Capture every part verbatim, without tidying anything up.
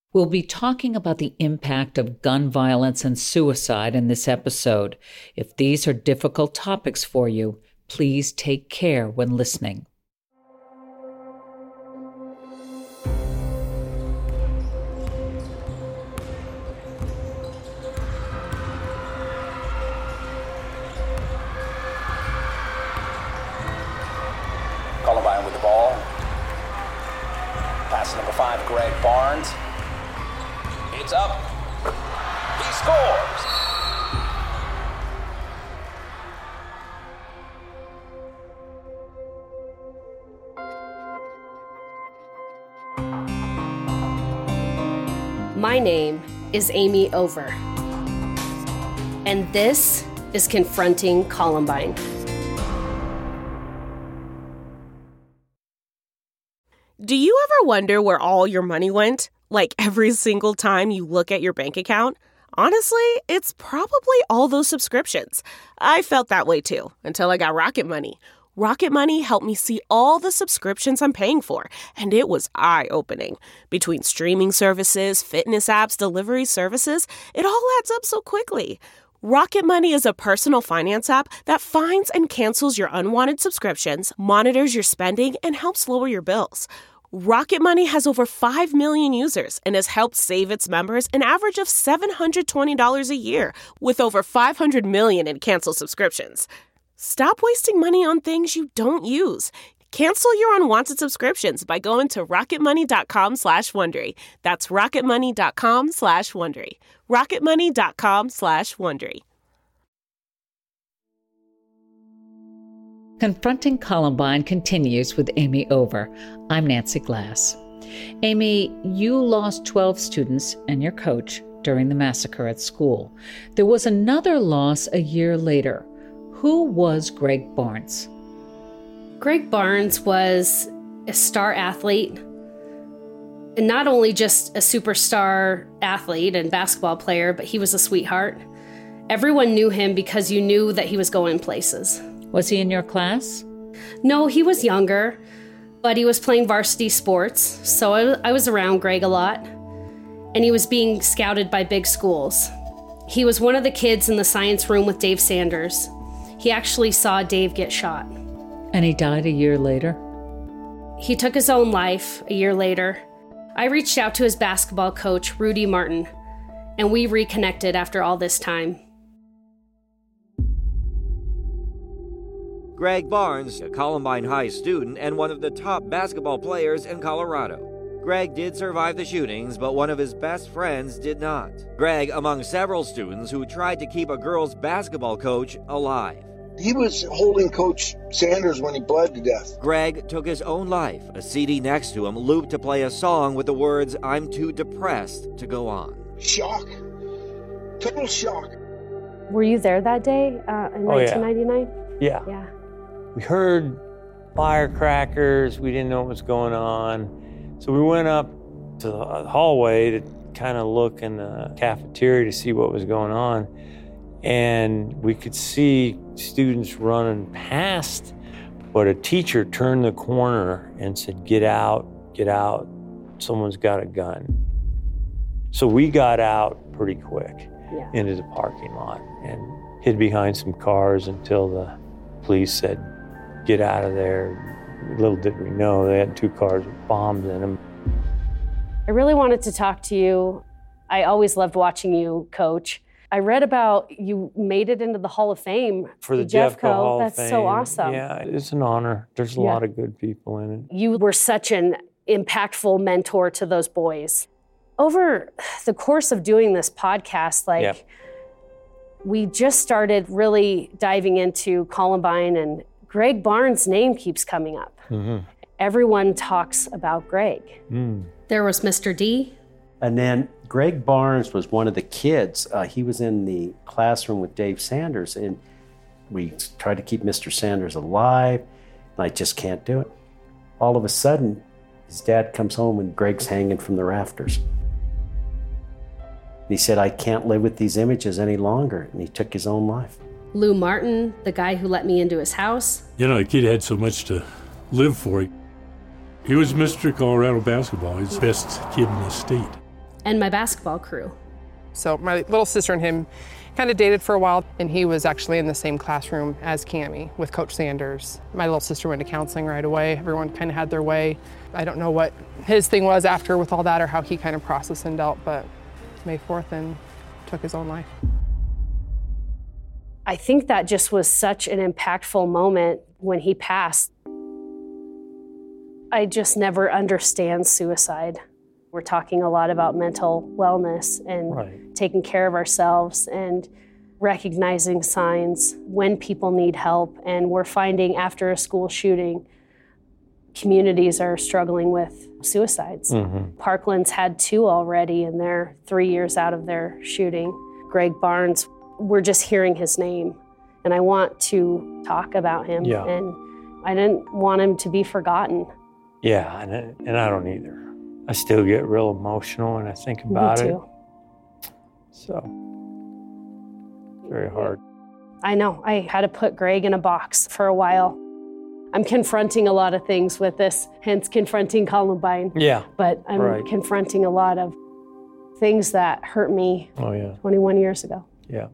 We'll be talking about the impact of gun violence and suicide in this episode. If these are difficult topics for you, please take care when listening. Columbine with the ball. Pass number five, Greg Barnes. It's up. He scores. My name is Amy Over, and this is Confronting Columbine. Do you ever wonder where all your money went? Like every single time you look at your bank account? Honestly, it's probably all those subscriptions. I felt that way too, until I got Rocket Money. Rocket Money helped me see all the subscriptions I'm paying for, and it was eye-opening. Between streaming services, fitness apps, delivery services, it all adds up so quickly. Rocket Money is a personal finance app that finds and cancels your unwanted subscriptions, monitors your spending, and helps lower your bills. Rocket Money has over five million users and has helped save its members an average of seven hundred twenty dollars a year, with over five hundred million in canceled subscriptions. Stop wasting money on things you don't use. Cancel your unwanted subscriptions by going to rocketmoney.com slash Wondery. That's rocketmoney.com slash Wondery. rocketmoney.com slash Wondery. Confronting Columbine continues with Amy Over. I'm Nancy Glass. Amy, you lost twelve students and your coach during the massacre at school. There was another loss a year later. Who was Greg Barnes? Greg Barnes was a star athlete, and not only just a superstar athlete and basketball player, but he was a sweetheart. Everyone knew him because you knew that he was going places. Was he in your class? No, he was younger, but he was playing varsity sports, so I, I was around Greg a lot, and he was being scouted by big schools. He was one of the kids in the science room with Dave Sanders. He actually saw Dave get shot. And he died a year later? He took his own life a year later. I reached out to his basketball coach, Rudy Martin, and we reconnected after all this time. Greg Barnes, a Columbine High student and one of the top basketball players in Colorado. Greg did survive the shootings, but one of his best friends did not. Greg, among several students who tried to keep a girls' basketball coach alive. He was holding Coach Sanders when he bled to death. Greg took his own life, a C D next to him looped to play a song with the words, "I'm too depressed to go on." Shock. Total shock. Were you there that day uh, in oh, nineteen ninety-nine? Yeah. Yeah. We heard firecrackers. We didn't know what was going on. So we went up to the hallway to kind of look in the cafeteria to see what was going on. And we could see students running past, but a teacher turned the corner and said, "Get out, get out. Someone's got a gun." So we got out pretty quick yeah. into the parking lot and hid behind some cars until the police said, "Get out of there." Little did we know they had two cars with bombs in them. I really wanted to talk to you. I always loved watching you coach. I read about you made it into the Hall of Fame. For the Jeffco Hall That's of Fame. so awesome. Yeah, it's an honor. There's a Yeah. lot of good people in it. You were such an impactful mentor to those boys. Over the course of doing this podcast, like, Yep. we just started really diving into Columbine, and Greg Barnes' name keeps coming up. Mm-hmm. Everyone talks about Greg. Mm. There was Mister D. And then Greg Barnes was one of the kids. Uh, he was in the classroom with Dave Sanders, and we tried to keep Mister Sanders alive, and I just can't do it. All of a sudden, his dad comes home and Greg's hanging from the rafters. And he said, "I can't live with these images any longer," and he took his own life. Lou Martin, the guy who let me into his house. You know, the kid had so much to live for. He was Mister Colorado basketball. He's the best kid in the state. and my basketball crew. So my little sister and him kind of dated for a while, and he was actually in the same classroom as Cammie with Coach Sanders. My little sister went to counseling right away. Everyone kind of had their way. I don't know what his thing was after with all that or how he kind of processed and dealt, but May fourth and took his own life. I think that just was such an impactful moment when he passed. I just never understand suicide. We're talking a lot about mental wellness and right. taking care of ourselves and recognizing signs when people need help. And we're finding after a school shooting, communities are struggling with suicides. Mm-hmm. Parkland's had two already, and they're three years out of their shooting. Greg Barnes, we're just hearing his name. And I want to talk about him. Yeah. And I didn't want him to be forgotten. Yeah, and, and I don't either. I still get real emotional when I think about Me too. it. So, very hard. I know. I had to put Greg in a box for a while. I'm confronting a lot of things with this, hence confronting Columbine. Yeah. But I'm right. confronting a lot of things that hurt me oh, yeah. twenty-one years ago. Yeah.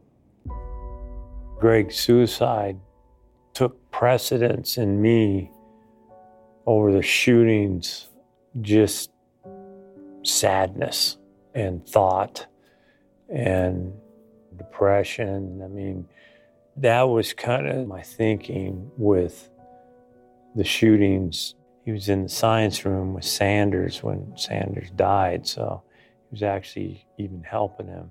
Greg's suicide took precedence in me over the shootings, just sadness and thought and depression. I mean, that was kind of my thinking with the shootings. He was in the science room with Sanders when Sanders died, so he was actually even helping him.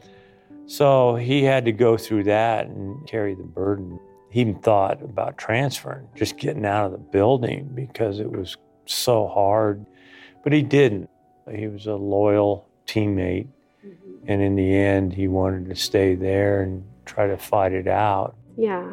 So he had to go through that and carry the burden. He even thought about transferring, just getting out of the building because it was so hard, but he didn't. He was a loyal teammate, mm-hmm. and in the end, he wanted to stay there and try to fight it out. Yeah.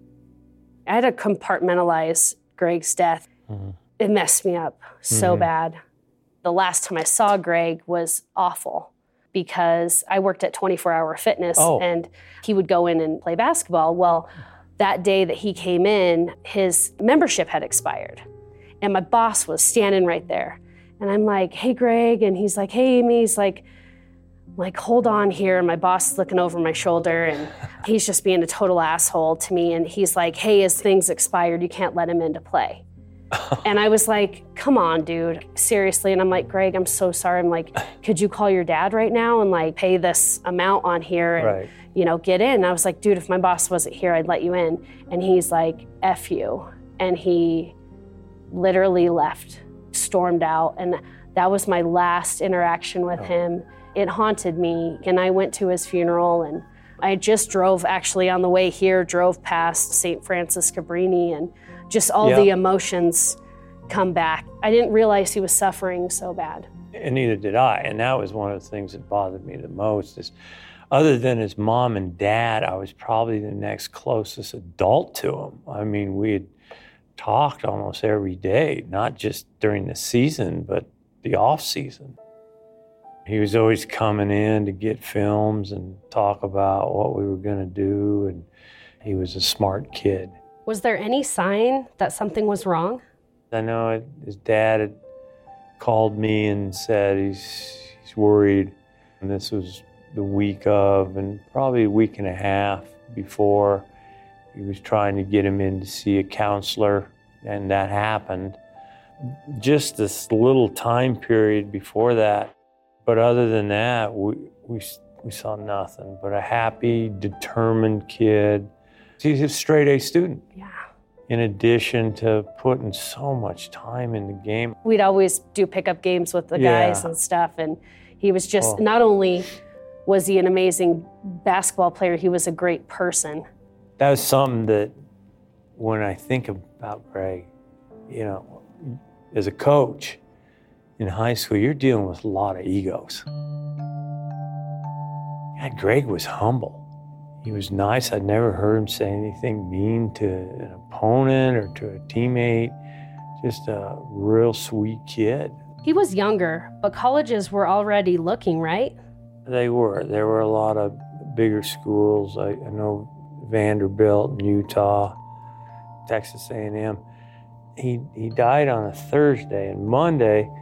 I had to compartmentalize Greg's death. Mm-hmm. It messed me up so mm-hmm. bad. The last time I saw Greg was awful because I worked at twenty-four hour fitness oh. and he would go in and play basketball. Well, that day that he came in, his membership had expired and my boss was standing right there. And I'm like, hey, Greg. And he's like, hey, Amy. He's like, like, hold on here. And my boss is looking over my shoulder and he's just being a total asshole to me. And he's like, hey, his thing's expired. You can't let him into play. And I was like, come on, dude, seriously. And I'm like, Greg, I'm so sorry. I'm like, could you call your dad right now and like pay this amount on here and, right. you know, get in? And I was like, dude, if my boss wasn't here, I'd let you in. And he's like, F you. And he literally left, stormed out. And that was my last interaction with oh. him. It haunted me. And I went to his funeral and I just drove actually on the way here, drove past Saint Francis Cabrini and just all yeah. the emotions come back. I didn't realize he was suffering so bad. And neither did I. And that was one of the things that bothered me the most is other than his mom and dad, I was probably the next closest adult to him. I mean, we had talked almost every day, not just during the season, but the off season. He was always coming in to get films and talk about what we were gonna do. And he was a smart kid. Was there any sign that something was wrong? I know his dad had called me and said he's, he's worried. And this was the week of, and probably a week and a half before, he was trying to get him in to see a counselor, and that happened. Just this little time period before that. But other than that, we, we, we saw nothing but a happy, determined kid. He's a straight A student. Yeah. In addition to putting so much time in the game. We'd always do pickup games with the yeah. guys and stuff. And he was just, oh. not only was he an amazing basketball player, he was a great person. That was something that when I think about Greg, you know, as a coach in high school, you're dealing with a lot of egos. God, Greg was humble. He was nice. I'd never heard him say anything mean to an opponent or to a teammate. Just a real sweet kid. He was younger, but colleges were already looking, right? They were. There were a lot of bigger schools. I, I know Vanderbilt in Utah, Texas A and M. He, he died on a Thursday, and Monday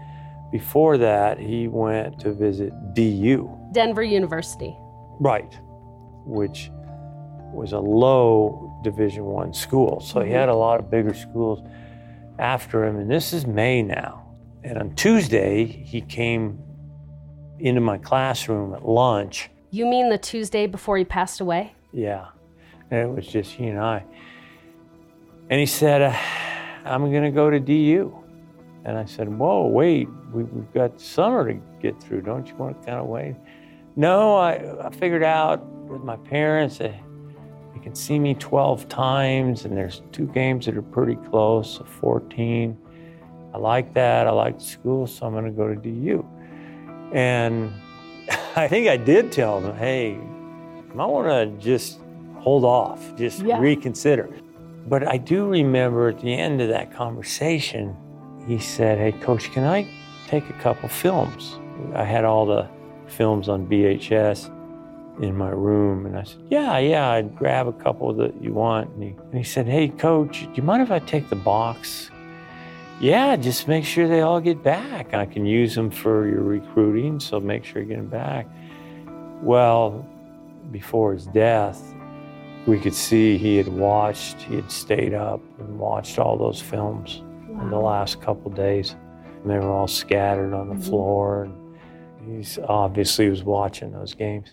Before that, he went to visit D U. Denver University. Right, which was a low Division One school. So he had a lot of bigger schools after him, and this is May now. And on Tuesday, he came into my classroom at lunch. You mean the Tuesday before he passed away? Yeah, and it was just he and I. And he said, uh, I'm gonna go to D U. And I said, whoa, wait, we, we've got summer to get through. Don't you want to kind of wait? No, I, I figured out with my parents that they can see me twelve times, and there's two games that are pretty close, so fourteen. I like that, I like the school, so I'm gonna go to D U. And I think I did tell them, hey, you might wanna just hold off, just yeah. reconsider. But I do remember at the end of that conversation, he said, hey, Coach, can I take a couple films? I had all the films on V H S in my room. And I said, yeah, yeah, I'd grab a couple that you want. And he, and he said, hey, Coach, do you mind if I take the box? Yeah, just make sure they all get back. I can use them for your recruiting, so make sure you get them back. Well, before his death, we could see he had watched, he had stayed up and watched all those films. Wow. In the last couple days. And they were all scattered on the mm-hmm. floor. And he's obviously was watching those games.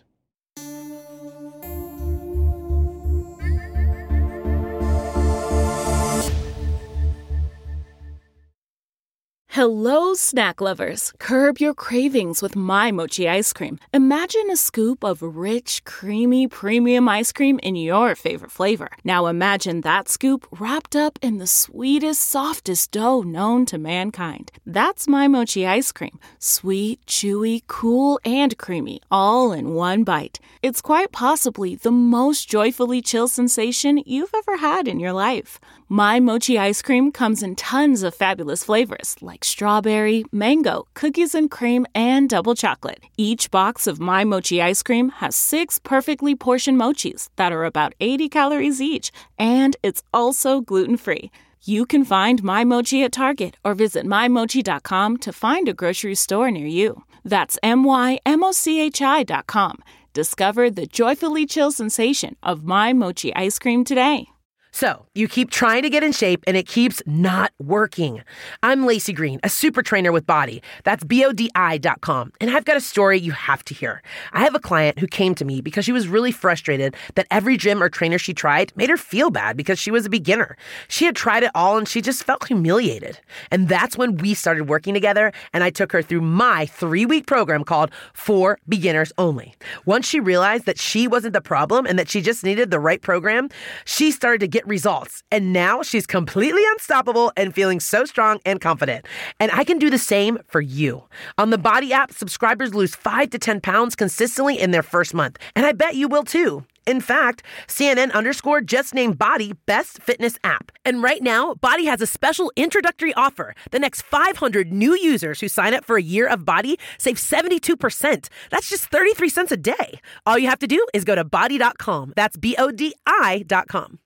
Hello, snack lovers. Curb your cravings with My Mochi ice cream. Imagine a scoop of rich, creamy, premium ice cream in your favorite flavor. Now imagine that scoop wrapped up in the sweetest, softest dough known to mankind. That's My Mochi ice cream. Sweet, chewy, cool, and creamy, all in one bite. It's quite possibly the most joyfully chill sensation you've ever had in your life. My Mochi ice cream comes in tons of fabulous flavors like strawberry, mango, cookies and cream, and double chocolate. Each box of My Mochi ice cream has six perfectly portioned mochis that are about eighty calories each, and it's also gluten-free. You can find My Mochi at Target or visit my mochi dot com to find a grocery store near you. That's M Y M O C H I dot com. Discover the joyfully chill sensation of My Mochi ice cream today. So, you keep trying to get in shape and it keeps not working. I'm Lacey Green, a super trainer with Body. That's B O D I dot com. And I've got a story you have to hear. I have a client who came to me because she was really frustrated that every gym or trainer she tried made her feel bad because she was a beginner. She had tried it all and she just felt humiliated. And that's when we started working together and I took her through my three-week program called For Beginners Only. Once she realized that she wasn't the problem and that she just needed the right program, she started to get results. And now she's completely unstoppable and feeling so strong and confident. And I can do the same for you. On the Body app, subscribers lose five to ten pounds consistently in their first month. And I bet you will too. In fact, C N N underscore just named Body Best Fitness App. And right now, Body has a special introductory offer. The next five hundred new users who sign up for a year of Body save seventy-two percent. That's just thirty-three cents a day. All you have to do is go to body dot com. That's B O D I dot com.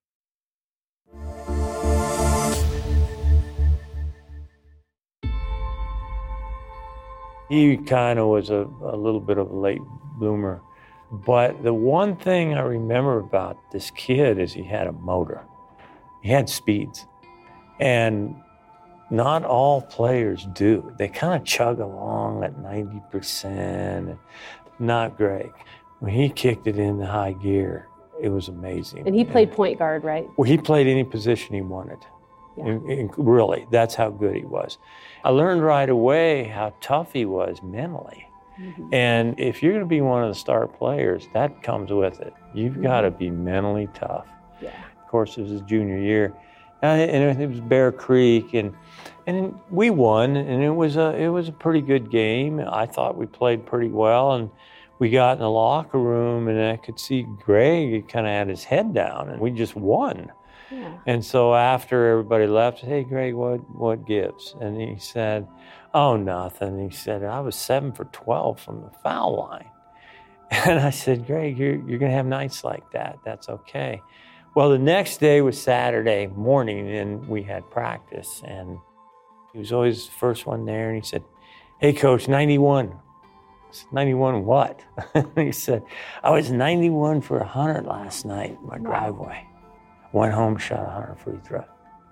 He kind of was a, a little bit of a late bloomer. But the one thing I remember about this kid is he had a motor. He had speeds. And not all players do. They kind of chug along at ninety percent. Not Greg. When he kicked it into high gear, it was amazing. And he played and, point guard, right? Well, he played any position he wanted. Yeah. And, and really, that's how good he was. I learned right away how tough he was mentally. Mm-hmm. And if you're going to be one of the star players, that comes with it. You've mm-hmm. got to be mentally tough. Yeah. Of course, it was his junior year, and it was Bear Creek, and and we won, and it was a it was a pretty good game. I thought we played pretty well, and we got in the locker room, and I could see Greg kind of had his head down, and we just won. Yeah. And so after everybody left, hey, Greg, what, what gives? And he said, oh, nothing. He said, I was seven for twelve from the foul line. And I said, Greg, you're, you're going to have nights like that. That's okay. Well, the next day was Saturday morning, and we had practice. And he was always the first one there. And he said, hey, Coach, ninety-one. I said, ninety-one what? He said, I was ninety-one for one hundred last night in my driveway. Went home, shot one hundred free throw.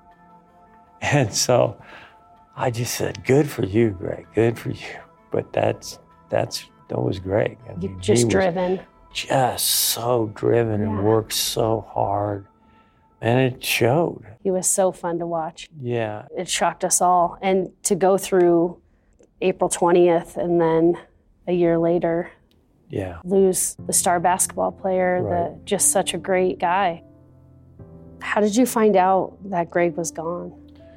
And so I just said, good for you, Greg, good for you. But that's, that's that was Greg. I mean, You're just driven. Just so driven Yeah. and worked so hard. And it showed. He was so fun to watch. Yeah. It shocked us all. And to go through April twentieth and then a year later, Yeah. lose the star basketball player, Right. the just such a great guy. How did you find out that Greg was gone?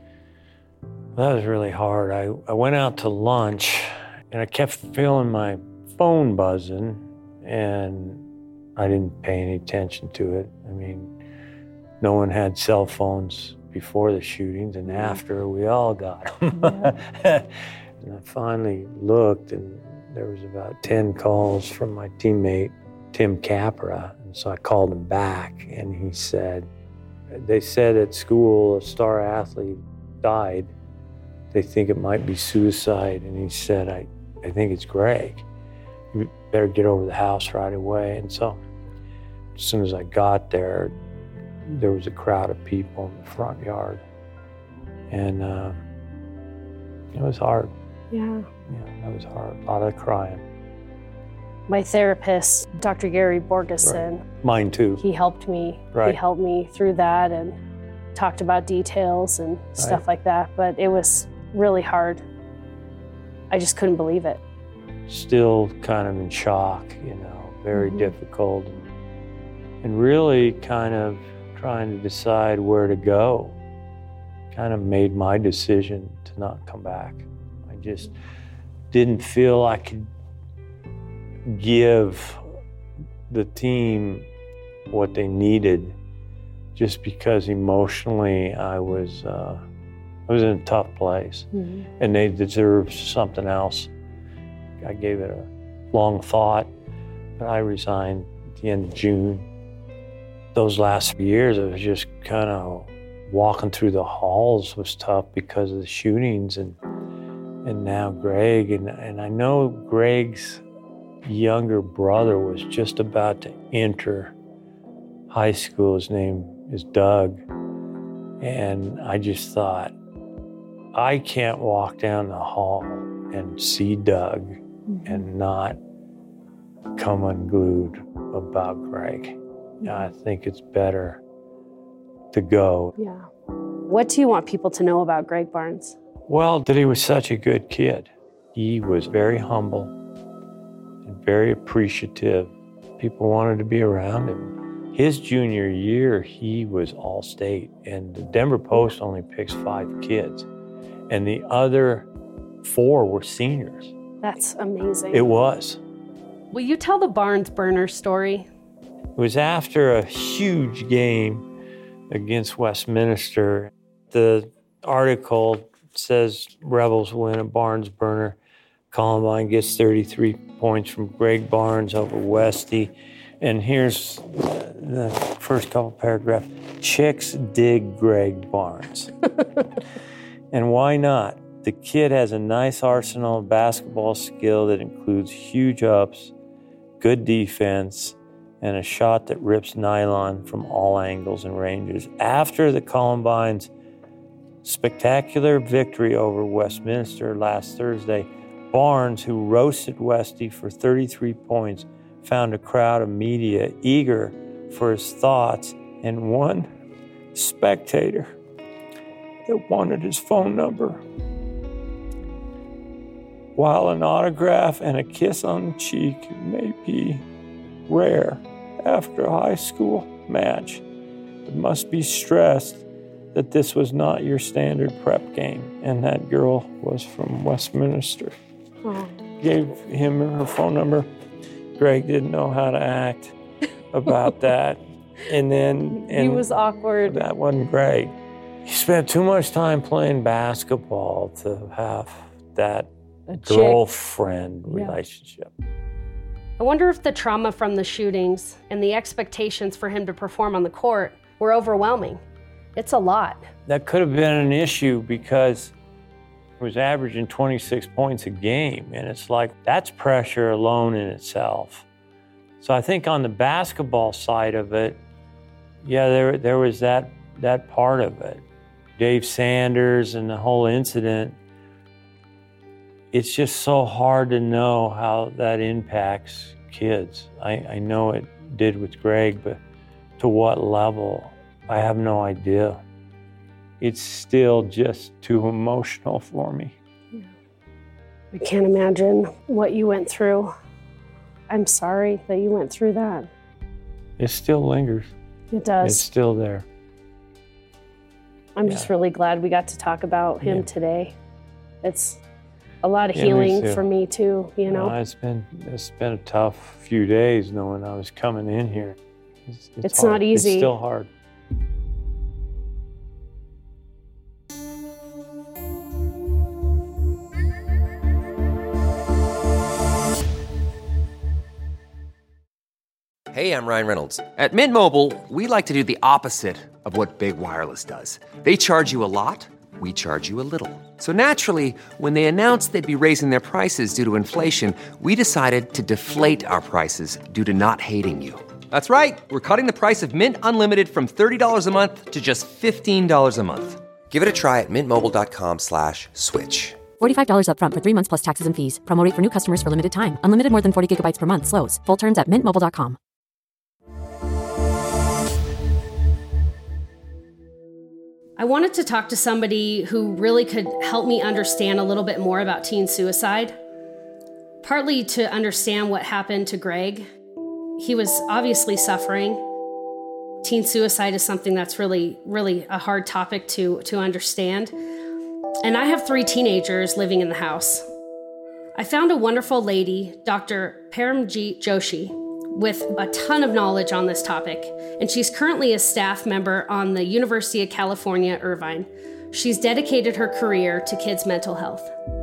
That was really hard. I, I went out to lunch and I kept feeling my phone buzzing and I didn't pay any attention to it. I mean, no one had cell phones before the shootings, and after we all got them. Yeah. And I finally looked and there was about ten calls from my teammate, Tim Capra. And so I called him back and he said, they said at school a star athlete died. They think it might be suicide. And he said, I, I think it's Greg. You better get over the house right away. And so as soon as I got there, there was a crowd of people in the front yard. And uh, it was hard. Yeah. Yeah, it was hard. A lot of crying. My therapist, Doctor Gary Borgeson, Mine too. he helped me. Right. He helped me through that and talked about details and stuff Right. like that. But it was really hard. I just couldn't believe it. Still kind of in shock, you know, very Mhm. difficult. And really kind of trying to decide where to go. Kind of made my decision to not come back. I just didn't feel I could give the team what they needed just because emotionally I was uh, I was in a tough place. Mhm. And they deserved something else. I gave it a long thought, but I resigned at the end of June. Those last few years, it was just kind of walking through the halls was tough because of the shootings, and and now Greg, and, and I know Greg's younger brother was just about to enter high school. His name is Doug. And I just thought, I can't walk down the hall and see Doug mm-hmm. and not come unglued about Greg. I think it's better to go. Yeah. What do you want people to know about Greg Barnes? Well, that he was such a good kid. He was very humble and very appreciative. People wanted to be around him. His junior year, he was all-state, and the Denver Post only picks five kids, and the other four were seniors. That's amazing. It was. Will you tell the Barnes burner story? It was after a huge game against Westminster. The article says Rebels win a Barnes burner. Columbine gets thirty-three points from Greg Barnes over Westy. And here's the first couple paragraphs. Chicks dig Greg Barnes. And why not? The kid has a nice arsenal of basketball skill that includes huge ups, good defense, and a shot that rips nylon from all angles and ranges. After the Columbine's spectacular victory over Westminster last Thursday, Barnes, who roasted Westy for thirty-three points, found a crowd of media eager for his thoughts, and one spectator that wanted his phone number. While an autograph and a kiss on the cheek may be rare after a high school match, it must be stressed that this was not your standard prep game, and that girl was from Westminster. Oh. Gave him her phone number. Greg didn't know how to act about that. And then and he was awkward. That wasn't Greg. He spent too much time playing basketball to have that girlfriend yeah. relationship. I wonder if the trauma from the shootings and the expectations for him to perform on the court were overwhelming. It's a lot. That could have been an issue because was averaging twenty-six points a game, and it's like, that's pressure alone in itself. So I think on the basketball side of it, yeah, there there was that that part of it. Dave Sanders and the whole incident, it's just so hard to know how that impacts kids. I, I know it did with Greg, but to what level, I have no idea. It's still just too emotional for me. I can't imagine what you went through. I'm sorry that you went through that. It still lingers. It does. It's still there. I'm Yeah. just really glad we got to talk about him Yeah. today. It's a lot of Yeah, me healing too. for me too, you know? Uh, it's been it's been a tough few days knowing I was coming in here. It's, It's hard. not easy. It's still hard. Hey, I'm Ryan Reynolds. At Mint Mobile, we like to do the opposite of what Big Wireless does. They charge you a lot, we charge you a little. So naturally, when they announced they'd be raising their prices due to inflation, we decided to deflate our prices due to not hating you. That's right. We're cutting the price of Mint Unlimited from thirty dollars a month to just fifteen dollars a month. Give it a try at mintmobile.com slash switch. forty-five dollars up front for three months plus taxes and fees. Promo rate for new customers for limited time. Unlimited more than forty gigabytes per month slows. Full terms at mint mobile dot com. I wanted to talk to somebody who really could help me understand a little bit more about teen suicide. Partly to understand what happened to Greg. He was obviously suffering. Teen suicide is something that's really, really a hard topic to, to understand. And I have three teenagers living in the house. I found a wonderful lady, Doctor Paramjeet Joshi, with a ton of knowledge on this topic, and she's currently a staff member on the University of California, Irvine. She's dedicated her career to kids' mental health.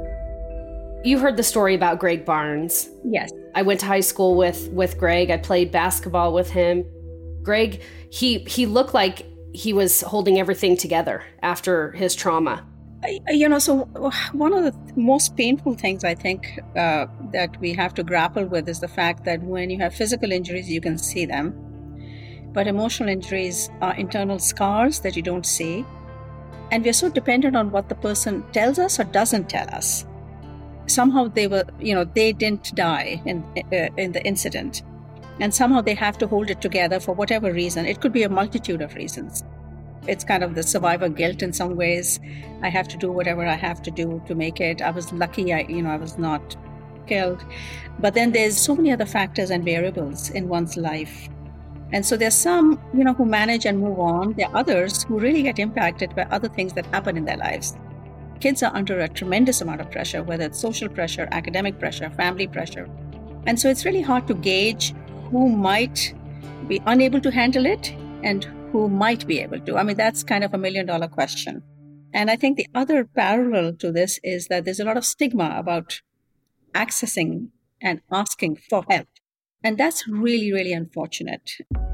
You heard the story about Greg Barnes. Yes. I went to high school with, with Greg. I played basketball with him. Greg, he, he looked like he was holding everything together after his trauma. You know, so one of the most painful things I think uh, that we have to grapple with is the fact that when you have physical injuries, you can see them. But emotional injuries are internal scars that you don't see. And we're so dependent on what the person tells us or doesn't tell us. Somehow they were, you know, they didn't die in, uh, in the incident. And somehow they have to hold it together for whatever reason. It could be a multitude of reasons. It's kind of the survivor guilt in some ways. I have to do whatever I have to do to make it. I was lucky, I, you know, I was not killed. But then there's so many other factors and variables in one's life. And so there's some, you know, who manage and move on. There are others who really get impacted by other things that happen in their lives. Kids are under a tremendous amount of pressure, whether it's social pressure, academic pressure, family pressure. And so it's really hard to gauge who might be unable to handle it and who might be able to. I mean, that's kind of a million dollar question. And I think the other parallel to this is that there's a lot of stigma about accessing and asking for help. And that's really, really unfortunate.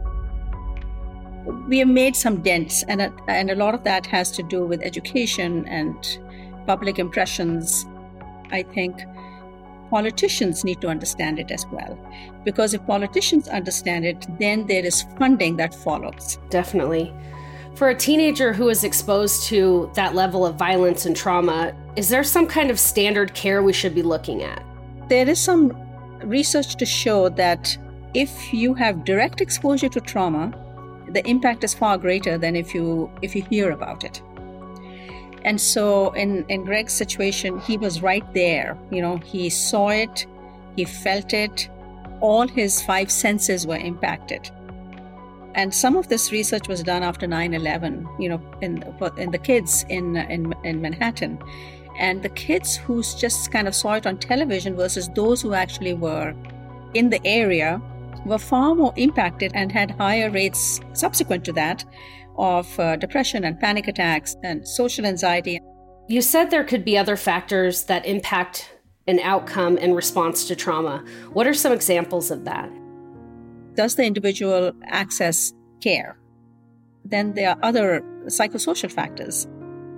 We have made some dents, and a, and a lot of that has to do with education and public impressions. I think politicians need to understand it as well. Because if politicians understand it, then there is funding that follows. Definitely. For a teenager who is exposed to that level of violence and trauma, is there some kind of standard care we should be looking at? There is some research to show that if you have direct exposure to trauma, the impact is far greater than if you if you hear about it. And so in, in Greg's situation, he was right there. You know, he saw it, he felt it, all his five senses were impacted. And some of this research was done after nine eleven, you know, in, in the kids in, in, in Manhattan. And the kids who just kind of saw it on television versus those who actually were in the area were far more impacted and had higher rates subsequent to that of uh, depression and panic attacks and social anxiety. You said there could be other factors that impact an outcome in response to trauma. What are some examples of that? Does the individual access care? Then there are other psychosocial factors.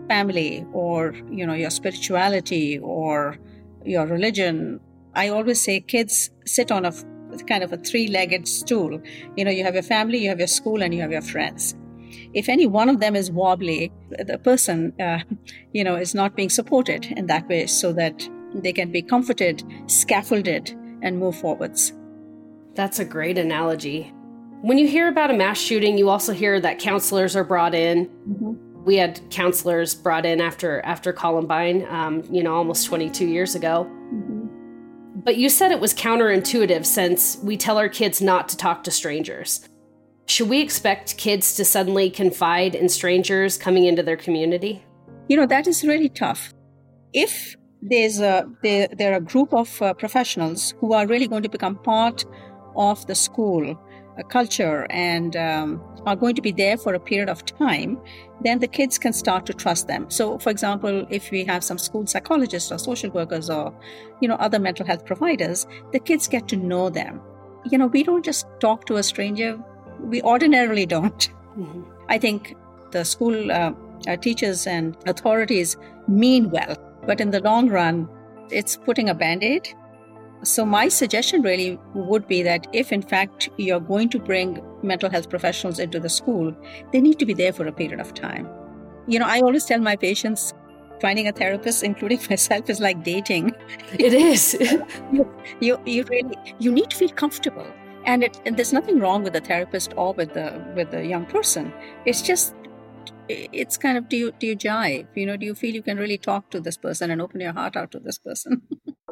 family or, you know, your spirituality or your religion. I always say kids sit on a kind of a three-legged stool. You know, you have your family, you have your school, and you have your friends. If any one of them is wobbly, the person, uh, you know, is not being supported in that way so that they can be comforted, scaffolded, and move forwards. That's a great analogy. When you hear about a mass shooting, you also hear that counselors are brought in. Mm-hmm. We had counselors brought in after after Columbine, um, you know, almost twenty-two years ago. Mm-hmm. But you said it was counterintuitive since we tell our kids not to talk to strangers. Should we expect kids to suddenly confide in strangers coming into their community? You know, that is really tough. If there's a, there, there are a group of uh, professionals who are really going to become part of the school uh, culture and um, are going to be there for a period of time, then the kids can start to trust them. So, for example, if we have some school psychologists or social workers or, you know, other mental health providers, the kids get to know them. You know, we don't just talk to a stranger. We ordinarily don't. Mm-hmm. I think the school uh, uh, teachers and authorities mean well, but in the long run, it's putting a Band-Aid. So my suggestion really would be that if in fact you're going to bring mental health professionals into the school, they need to be there for a period of time. You know, I always tell my patients, finding a therapist, including myself, is like dating. It is. you, you, you really, you need to feel comfortable. And, it, and there's nothing wrong with the therapist or with the with the young person. It's just, it's kind of, do you do you jive? You know, do you feel you can really talk to this person and open your heart out to this person?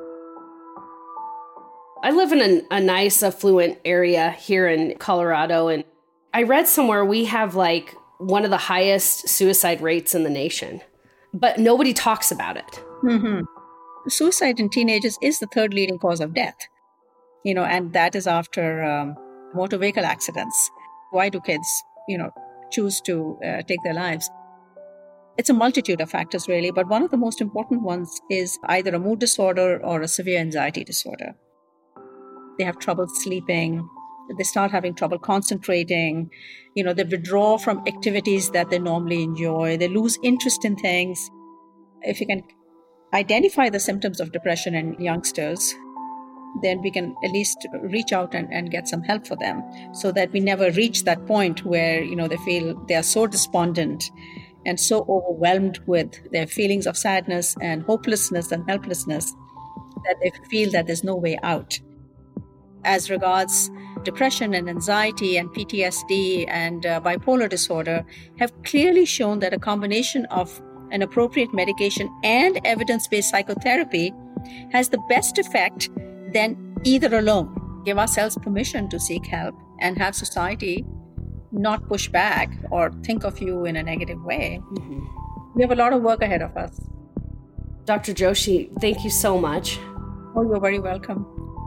I live in a, a nice, affluent area here in Colorado, and I read somewhere we have like one of the highest suicide rates in the nation, but nobody talks about it. Mm-hmm. Suicide in teenagers is the third leading cause of death. You know, and that is after um, motor vehicle accidents. Why do kids, you know, choose to uh, take their lives? It's a multitude of factors, really, but one of the most important ones is either a mood disorder or a severe anxiety disorder. They have trouble sleeping. They start having trouble concentrating. You know, they withdraw from activities that they normally enjoy. They lose interest in things. If you can identify the symptoms of depression in youngsters, then we can at least reach out and, and get some help for them so that we never reach that point where, you know, they feel they are so despondent and so overwhelmed with their feelings of sadness and hopelessness and helplessness that they feel that there's no way out. As regards depression and anxiety and P T S D and uh, bipolar disorder have clearly shown that a combination of an appropriate medication and evidence-based psychotherapy has the best effect than either alone. Give ourselves permission to seek help and have society not push back or think of you in a negative way. Mm-hmm. We have a lot of work ahead of us. Doctor Joshi, thank you so much. Oh, you're very welcome.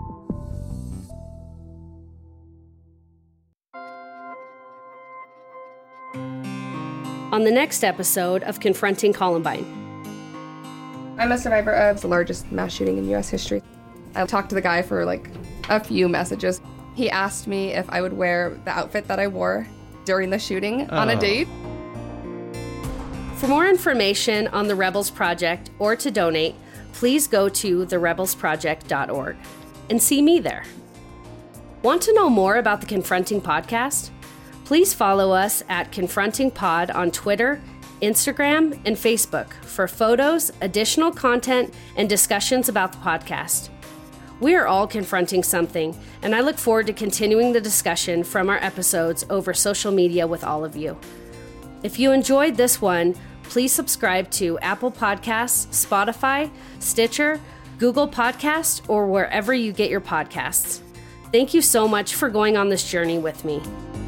On the next episode of Confronting Columbine. I'm a survivor of the largest mass shooting in U S history. I talked to the guy for like a few messages. He asked me if I would wear the outfit that I wore during the shooting oh. on a date. For more information on the Rebels Project or to donate, please go to the rebels project dot org and see me there. Want to know more about the Confronting Podcast? Please follow us at Confronting Pod on Twitter, Instagram, and Facebook for photos, additional content, and discussions about the podcast. We are all confronting something, and I look forward to continuing the discussion from our episodes over social media with all of you. If you enjoyed this one, please subscribe to Apple Podcasts, Spotify, Stitcher, Google Podcasts, or wherever you get your podcasts. Thank you so much for going on this journey with me.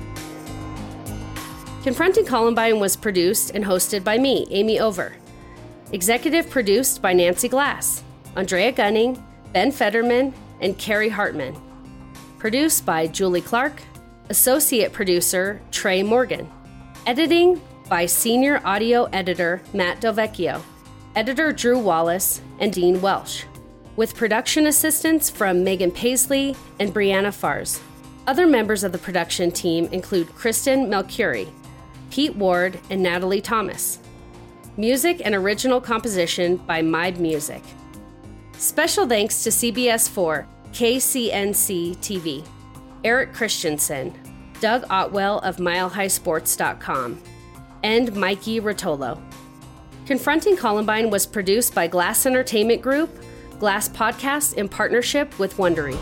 Confronting Columbine was produced and hosted by me, Amy Over. Executive produced by Nancy Glass, Andrea Gunning, Ben Fetterman, and Carrie Hartman. Produced by Julie Clark. Associate producer, Trey Morgan. Editing by Senior Audio Editor, Matt Del Vecchio. Editor, Drew Wallace, and Dean Welsh. With production assistance from Megan Paisley and Brianna Fars. Other members of the production team include Kristen Melchiori, Pete Ward, and Natalie Thomas. Music and original composition by Mybe Music. Special thanks to C B S four, K C N C T V, Eric Christensen, Doug Otwell of mile high sports dot com, and Mikey Rotolo. Confronting Columbine was produced by Glass Entertainment Group, Glass Podcast in partnership with Wondery.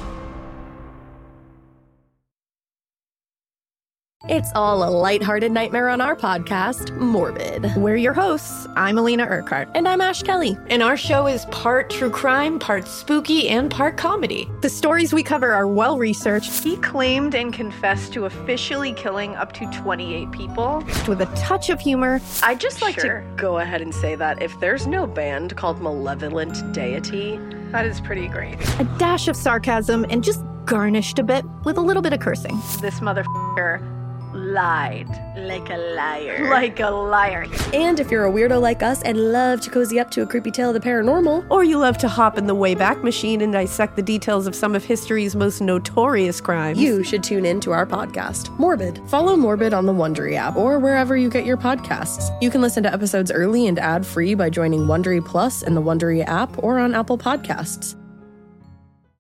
It's all a lighthearted nightmare on our podcast, Morbid. We're your hosts. I'm Alina Urquhart. And I'm Ash Kelly. And our show is part true crime, part spooky, and part comedy. The stories we cover are well-researched. He claimed and confessed to officially killing up to twenty-eight people. With a touch of humor. I'd just like sure. to go ahead and say that if there's no band called Malevolent Deity, that is pretty great. A dash of sarcasm and just garnished a bit with a little bit of cursing. This motherfucker lied like a liar. Like a liar. And if you're a weirdo like us and love to cozy up to a creepy tale of the paranormal, or you love to hop in the Wayback Machine and dissect the details of some of history's most notorious crimes, you should tune in to our podcast, Morbid. Follow Morbid on the Wondery app or wherever you get your podcasts. You can listen to episodes early and ad-free by joining Wondery Plus in the Wondery app or on Apple Podcasts.